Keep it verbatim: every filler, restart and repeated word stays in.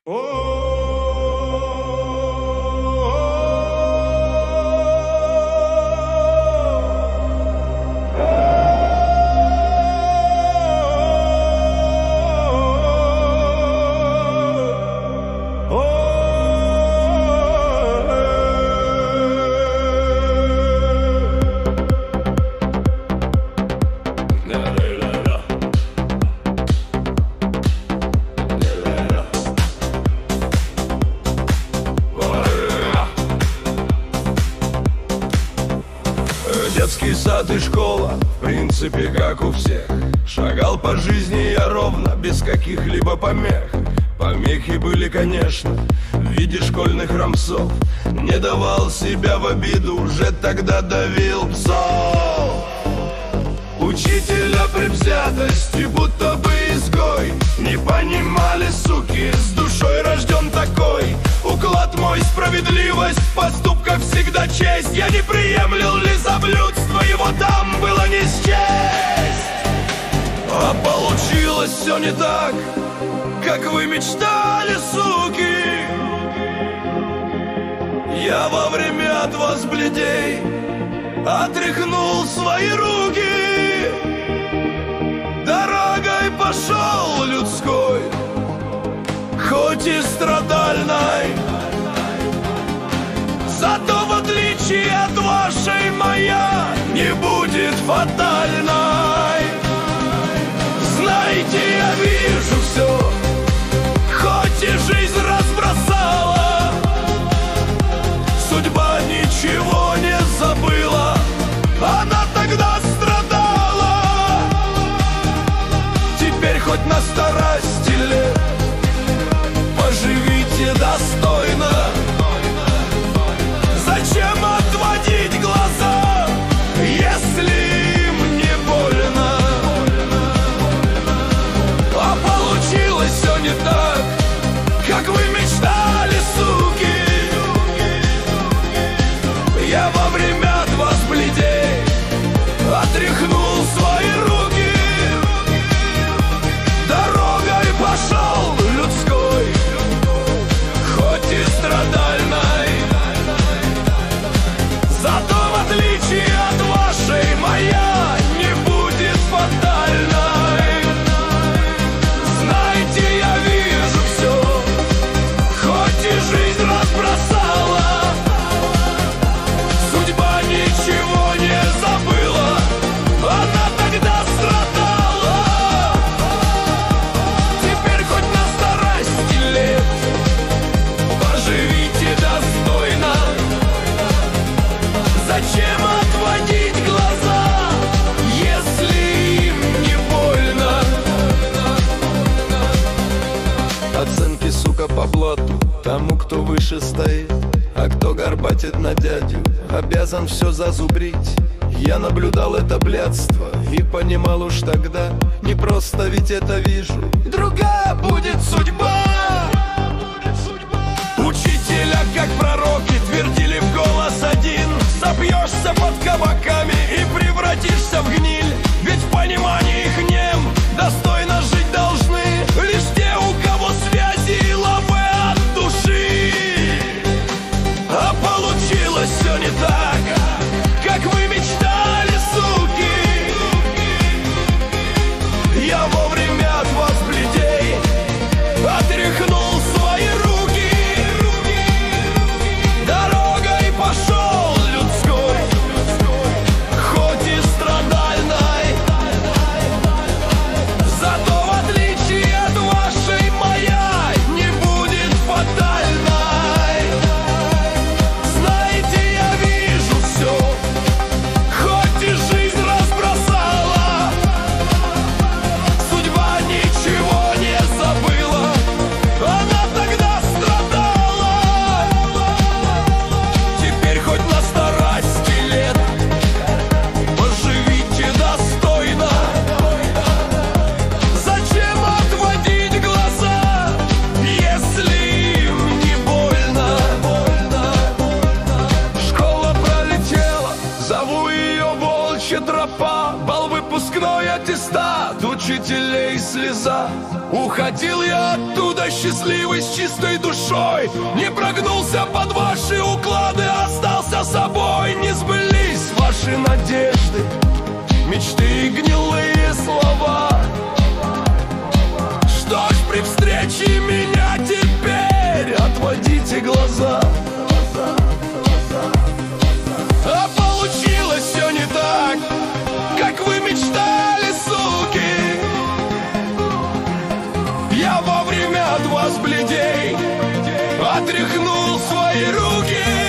Детский сад и школа, в принципе, как у всех. Шагал по жизни я ровно, без каких-либо помех. Помехи были, конечно, в виде школьных рамсов. Не давал себя в обиду, уже тогда давил псов. Учителя предвзятости, будто бы изгой. Не понимали, суки, с душой рожден такой. Уклад мой, справедливость, в поступках всегда честь. Я не приемлил лизоблюдство, его там было не счесть. А получилось все не так, как вы мечтали, суки. Я во время от вас бледей отряхнул свои руки. Дорогой пошел людской, хоть и страдальной. Зато в отличие от вашей моя не будет фатальной. Знаете, я вижу все, хоть и жизнь разбросала. Судьба ничего не забыла, она тогда страдала. Теперь хоть на старости лет поживите достойно. Зачем отводить глаза, если им не больно? А получилось все не так, как вы мечтали, суки. Я во время от вас бледей отряхнул свои руки. Дорогой пошел людской, хоть и страдальной. Зато в отличие от вашей моя не будет фатальной. Знаете, я вижу все, хоть и жизнь разбросала. Судьба ничего не забыла, она тогда страдала. Теперь хоть на старости лет поживите достойно. Зачем отводить глаза, если им не больно? Оценки, сука, по блату тому, кто выше стоит. А кто горбатит на дядю, обязан все зазубрить. Я наблюдал это блядство и понимал уж тогда, не просто ведь это вижу, другая будет судьба. Учителя, как пророки, твердили в голос один: собьешься под кабаками и превратишься в гниль. Ведь в понимании их нем достойно жить должны лишь те, у кого связи и лавы от души. А получилось все не так, как вы мечтали, суки. Я вовремя от вас бледей отряхнул свои руки. Дорогой пошел людской, слеза. Уходил я оттуда счастливый, с чистой душой. Не прогнулся под ваши уклады, остался собой. Не сбылись ваши надежды, мечты и гнилые слова. Что ж, при встрече меня теперь отводите глаза. А получилось все не так, как вы мечтали, суки. Я вовремя от вас, бледей, отряхнул свои руки.